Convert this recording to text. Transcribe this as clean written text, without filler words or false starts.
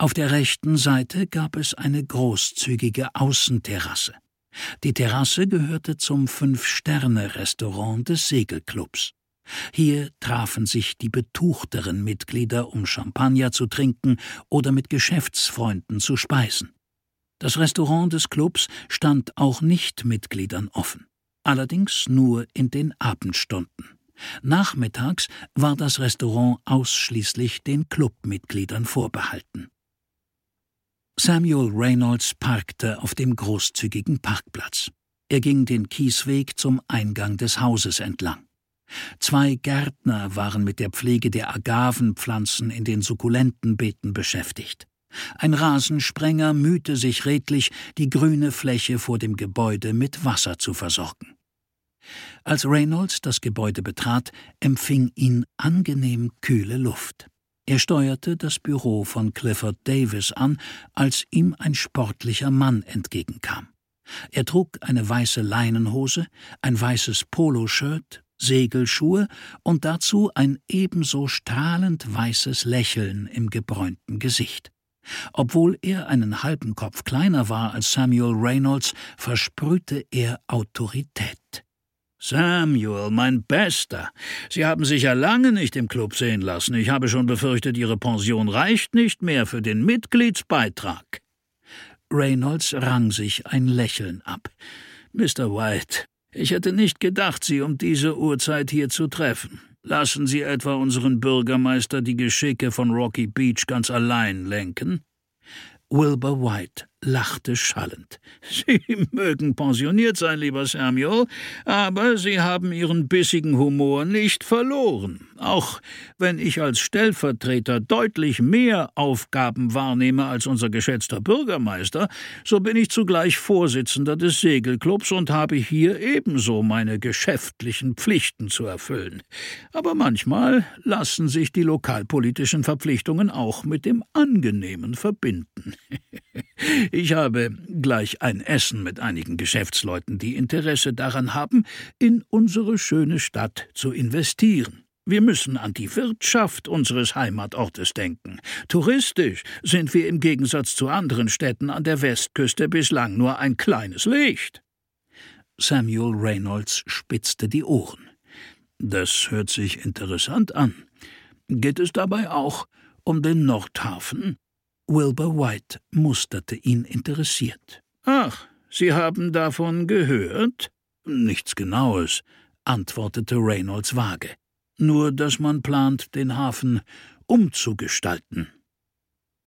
Auf der rechten Seite gab es eine großzügige Außenterrasse. Die Terrasse gehörte zum Fünf-Sterne-Restaurant des Segelclubs. Hier trafen sich die betuchteren Mitglieder, um Champagner zu trinken oder mit Geschäftsfreunden zu speisen. Das Restaurant des Clubs stand auch Nichtmitgliedern offen, allerdings nur in den Abendstunden. Nachmittags war das Restaurant ausschließlich den Clubmitgliedern vorbehalten. Samuel Reynolds parkte auf dem großzügigen Parkplatz. Er ging den Kiesweg zum Eingang des Hauses entlang. 2 Gärtner waren mit der Pflege der Agavenpflanzen in den Sukkulentenbeeten beschäftigt. Ein Rasensprenger mühte sich redlich, die grüne Fläche vor dem Gebäude mit Wasser zu versorgen. Als Reynolds das Gebäude betrat, empfing ihn angenehm kühle Luft. Er steuerte das Büro von Clifford Davis an, als ihm ein sportlicher Mann entgegenkam. Er trug eine weiße Leinenhose, ein weißes Poloshirt, Segelschuhe und dazu ein ebenso strahlend weißes Lächeln im gebräunten Gesicht. Obwohl er einen halben Kopf kleiner war als Samuel Reynolds, versprühte er Autorität. »Samuel, mein Bester, Sie haben sich ja lange nicht im Club sehen lassen. Ich habe schon befürchtet, Ihre Pension reicht nicht mehr für den Mitgliedsbeitrag.« Reynolds rang sich ein Lächeln ab. »Mr. White, ich hätte nicht gedacht, Sie um diese Uhrzeit hier zu treffen. Lassen Sie etwa unseren Bürgermeister die Geschicke von Rocky Beach ganz allein lenken?« Wilbur White lachte schallend. »Sie mögen pensioniert sein, lieber Samuel, aber Sie haben Ihren bissigen Humor nicht verloren. Auch wenn ich als Stellvertreter deutlich mehr Aufgaben wahrnehme als unser geschätzter Bürgermeister, so bin ich zugleich Vorsitzender des Segelclubs und habe hier ebenso meine geschäftlichen Pflichten zu erfüllen. Aber manchmal lassen sich die lokalpolitischen Verpflichtungen auch mit dem Angenehmen verbinden. Ich habe gleich ein Essen mit einigen Geschäftsleuten, die Interesse daran haben, in unsere schöne Stadt zu investieren. Wir müssen an die Wirtschaft unseres Heimatortes denken. Touristisch sind wir im Gegensatz zu anderen Städten an der Westküste bislang nur ein kleines Licht.« Samuel Reynolds spitzte die Ohren. »Das hört sich interessant an. Geht es dabei auch um den Nordhafen?« Wilbur White musterte ihn interessiert. »Ach, Sie haben davon gehört?« »Nichts Genaues«, antwortete Reynolds vage. »Nur, dass man plant, den Hafen umzugestalten.«